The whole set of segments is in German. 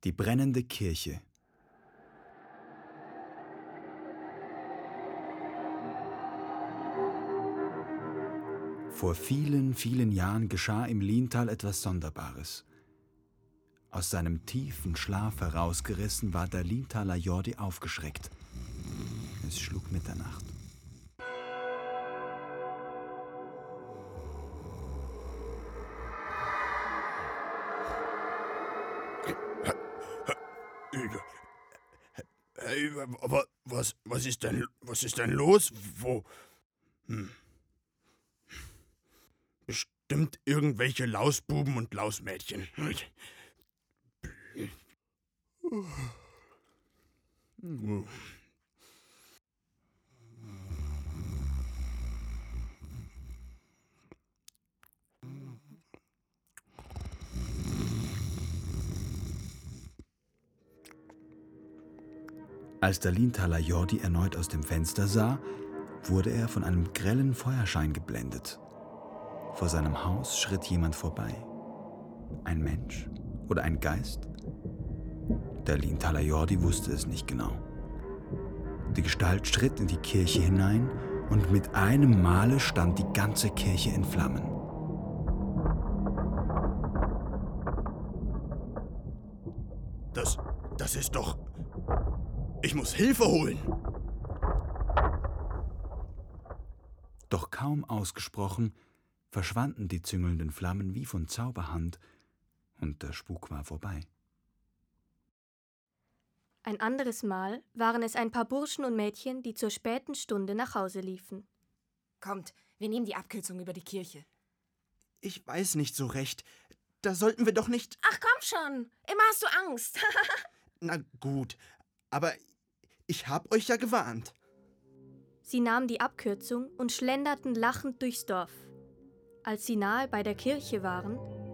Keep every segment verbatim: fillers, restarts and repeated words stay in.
Die brennende Kirche. Vor vielen, vielen Jahren geschah im Liental etwas Sonderbares. Aus seinem tiefen Schlaf herausgerissen war der Lientaler Jordi aufgeschreckt. Es schlug Mitternacht. Hey, was, was ist denn, was ist denn los? Wo? Hm. Bestimmt irgendwelche Lausbuben und Lausmädchen. Als der Lientaler Jordi erneut aus dem Fenster sah, wurde er von einem grellen Feuerschein geblendet. Vor seinem Haus schritt jemand vorbei. Ein Mensch oder ein Geist? Der Lientaler Jordi wusste es nicht genau. Die Gestalt schritt in die Kirche hinein und mit einem Male stand die ganze Kirche in Flammen. Das, das ist doch... Ich muss Hilfe holen! Doch kaum ausgesprochen, verschwanden die züngelnden Flammen wie von Zauberhand und der Spuk war vorbei. Ein anderes Mal waren es ein paar Burschen und Mädchen, die zur späten Stunde nach Hause liefen. Kommt, wir nehmen die Abkürzung über die Kirche. Ich weiß nicht so recht. Da sollten wir doch nicht... Ach komm schon, immer hast du Angst. Na gut, aber ich hab euch ja gewarnt. Sie nahmen die Abkürzung und schlenderten lachend durchs Dorf. Als sie nahe bei der Kirche waren...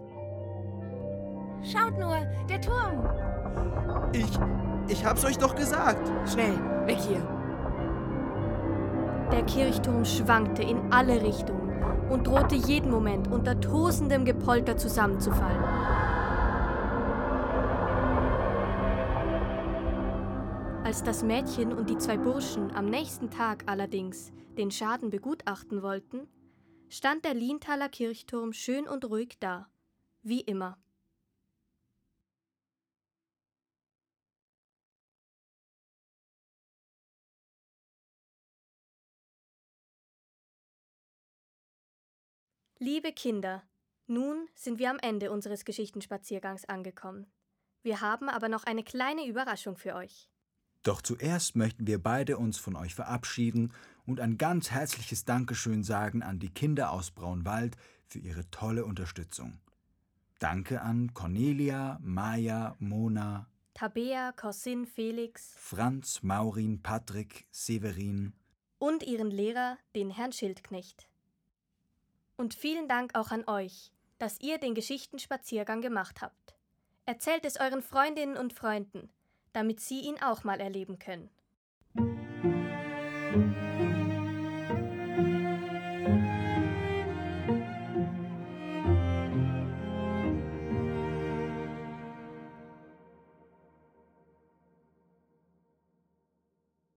Schaut nur, der Turm. Ich... ich hab's euch doch gesagt. Schnell, weg hier. Der Kirchturm schwankte in alle Richtungen und drohte jeden Moment unter tosendem Gepolter zusammenzufallen. Als das Mädchen und die zwei Burschen am nächsten Tag allerdings den Schaden begutachten wollten, stand der Lientaler Kirchturm schön und ruhig da, wie immer. Liebe Kinder, nun sind wir am Ende unseres Geschichtenspaziergangs angekommen. Wir haben aber noch eine kleine Überraschung für euch. Doch zuerst möchten wir beide uns von euch verabschieden und ein ganz herzliches Dankeschön sagen an die Kinder aus Braunwald für ihre tolle Unterstützung. Danke an Cornelia, Maja, Mona, Tabea, Corsin, Felix, Franz, Maurin, Patrick, Severin und ihren Lehrer, den Herrn Schildknecht. Und vielen Dank auch an euch, dass ihr den Geschichtenspaziergang gemacht habt. Erzählt es euren Freundinnen und Freunden, damit sie ihn auch mal erleben können.